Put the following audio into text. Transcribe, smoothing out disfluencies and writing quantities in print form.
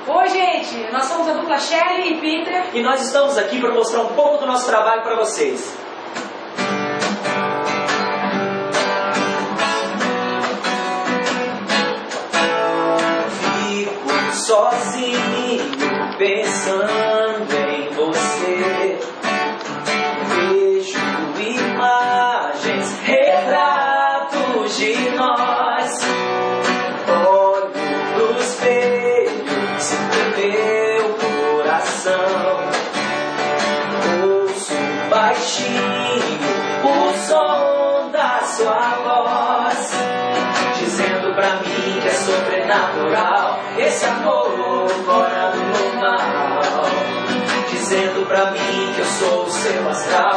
Oi, gente, nós somos a dupla Shelly e Peter. E nós estamos aqui para mostrar um pouco do nosso trabalho para vocês. Fico sozinho pensando em você. Vejo imagens, retratos de nós. Olho pro espelho, sinto meu coração. Ouço baixinho o som da sua voz, dizendo pra mim que é sobrenatural esse amor fora do normal. Dizendo pra mim que eu sou o seu astral.